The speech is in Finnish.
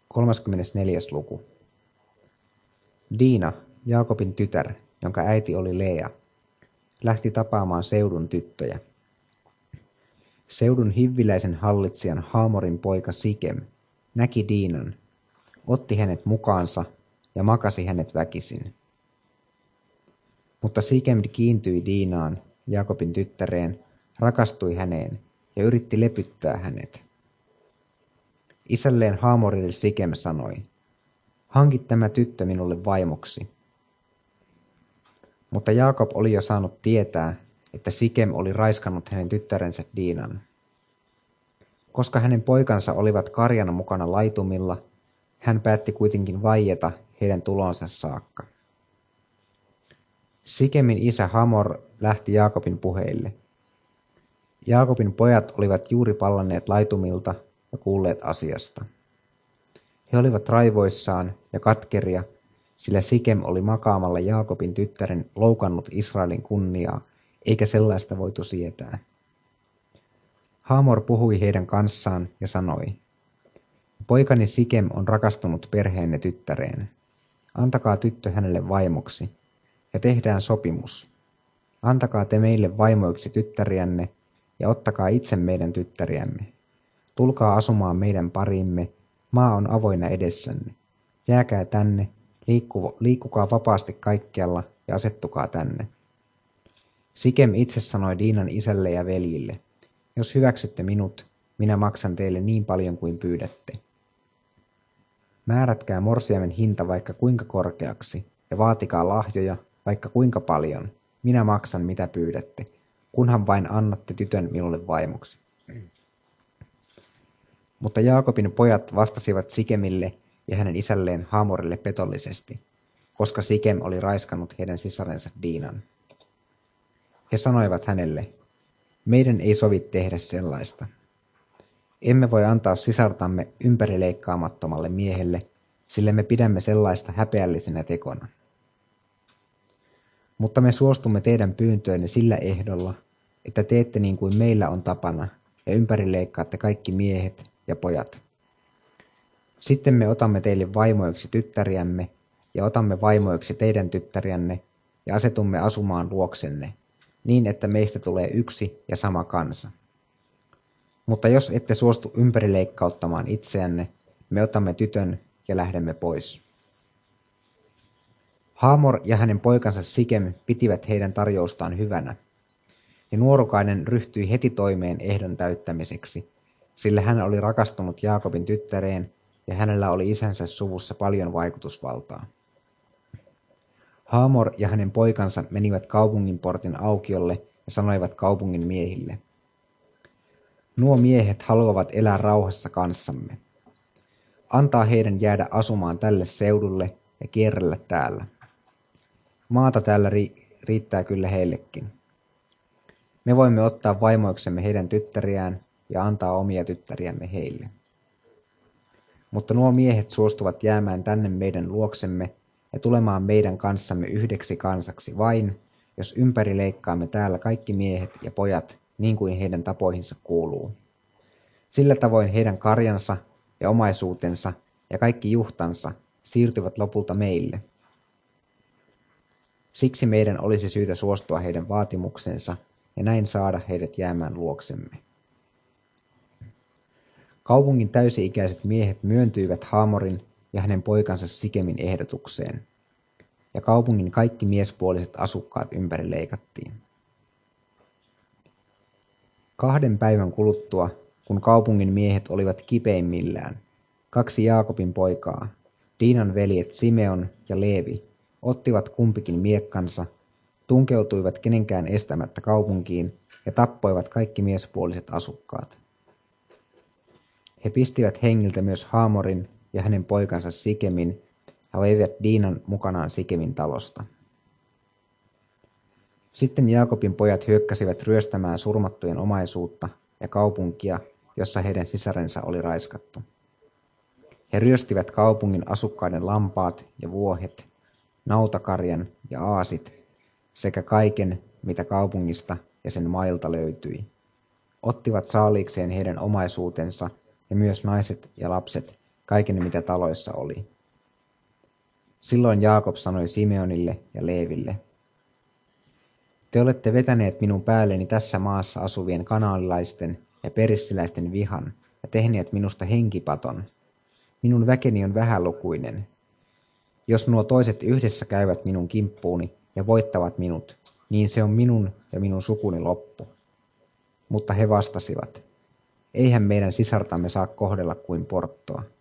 34. luku. Diina, Jaakobin tytär, jonka äiti oli Lea, lähti tapaamaan seudun tyttöjä. Seudun hivviläisen hallitsijan Haamorin poika Sikem näki Diinan, otti hänet mukaansa ja makasi hänet väkisin. Mutta Sikem kiintyi Diinaan, Jaakobin tyttäreen, rakastui häneen ja yritti lepyttää hänet. Isälleen Haamorille Sikem sanoi, hanki tämä tyttö minulle vaimoksi. Mutta Jaakob oli jo saanut tietää, että Sikem oli raiskannut hänen tyttärensä Diinan. Koska hänen poikansa olivat karjan mukana laitumilla, hän päätti kuitenkin vaieta heidän tulonsa saakka. Sikemin isä Hamor lähti Jaakobin puheille. Jaakobin pojat olivat juuri pallanneet laitumilta ja kuulleet asiasta. He olivat raivoissaan ja katkeria, sillä Sikem oli makaamalla Jaakobin tyttären loukannut Israelin kunniaa, eikä sellaista voitu sietää. Hamor puhui heidän kanssaan ja sanoi, poikani Sikem on rakastunut perheenne tyttäreen. Antakaa tyttö hänelle vaimoksi, ja tehdään sopimus. Antakaa te meille vaimoiksi tyttäriänne, ja ottakaa itse meidän tyttäriämme. Tulkaa asumaan meidän parimme, maa on avoinna edessänne. Jääkää tänne, liikkukaa vapaasti kaikkialla ja asettukaa tänne. Sikem itse sanoi Diinan isälle ja veljille, jos hyväksytte minut, minä maksan teille niin paljon kuin pyydätte. Määrätkää morsiamen hinta vaikka kuinka korkeaksi ja vaatikaa lahjoja vaikka kuinka paljon. Minä maksan mitä pyydätte, kunhan vain annatte tytön minulle vaimoksi. Mutta Jaakobin pojat vastasivat Sikemille ja hänen isälleen Haamorille petollisesti, koska Sikem oli raiskannut heidän sisarensa Diinan. He sanoivat hänelle, meidän ei sovi tehdä sellaista. Emme voi antaa sisartamme ympärileikkaamattomalle miehelle, sillä me pidämme sellaista häpeällisenä tekona. Mutta me suostumme teidän pyyntöönne sillä ehdolla, että teette niin kuin meillä on tapana ja ympärileikkaatte kaikki miehet ja pojat. Sitten me otamme teille vaimoiksi tyttäriämme ja otamme vaimoiksi teidän tyttäriänne ja asetumme asumaan luoksenne, niin että meistä tulee yksi ja sama kansa. Mutta jos ette suostu ympärileikkauttamaan itseänne, me otamme tytön ja lähdemme pois. Haamor ja hänen poikansa Sikem pitivät heidän tarjoustaan hyvänä, ja nuorukainen ryhtyi heti toimeen ehdon täyttämiseksi, sillä hän oli rakastunut Jaakobin tyttäreen ja hänellä oli isänsä suvussa paljon vaikutusvaltaa. Haamor ja hänen poikansa menivät kaupungin portin aukiolle ja sanoivat kaupungin miehille, nuo miehet haluavat elää rauhassa kanssamme. Antaa heidän jäädä asumaan tälle seudulle ja kierrellä täällä. Maata täällä riittää kyllä heillekin. Me voimme ottaa vaimoiksemme heidän tyttäriään ja antaa omia tyttäriämme heille. Mutta nuo miehet suostuvat jäämään tänne meidän luoksemme ja tulemaan meidän kanssamme yhdeksi kansaksi vain, jos ympärileikkaamme täällä kaikki miehet ja pojat niin kuin heidän tapoihinsa kuuluu. Sillä tavoin heidän karjansa ja omaisuutensa ja kaikki juhtansa siirtyvät lopulta meille. Siksi meidän olisi syytä suostua heidän vaatimuksensa ja näin saada heidät jäämään luoksemme. Kaupungin täysi-ikäiset miehet myöntyivät Haamorin ja hänen poikansa Sikemin ehdotukseen, ja kaupungin kaikki miespuoliset asukkaat ympärileikattiin. 2 päivän kuluttua, kun kaupungin miehet olivat kipeimmillään, 2 Jaakobin poikaa, Diinan veljet Simeon ja Leevi, ottivat kumpikin miekkansa, tunkeutuivat kenenkään estämättä kaupunkiin ja tappoivat kaikki miespuoliset asukkaat. He pistivät hengiltä myös Haamorin ja hänen poikansa Sikemin ja veivät Diinan mukanaan Sikemin talosta. Sitten Jaakobin pojat hyökkäsivät ryöstämään surmattujen omaisuutta ja kaupunkia, jossa heidän sisarensa oli raiskattu. He ryöstivät kaupungin asukkaiden lampaat ja vuohet, nautakarjan ja aasit sekä kaiken, mitä kaupungista ja sen mailta löytyi. Ottivat saaliikseen heidän omaisuutensa ja myös naiset ja lapset kaiken mitä taloissa oli. Silloin Jaakob sanoi Simeonille ja Leeville: te olette vetäneet minun päälleni tässä maassa asuvien kanaanilaisten ja perissiläisten vihan ja tehneet minusta henkipaton. Minun väkeni on vähälukuinen. Jos nuo toiset yhdessä käyvät minun kimppuuni ja voittavat minut, niin se on minun ja minun sukuni loppu. Mutta he vastasivat: eihän meidän sisartamme saa kohdella kuin porttoa.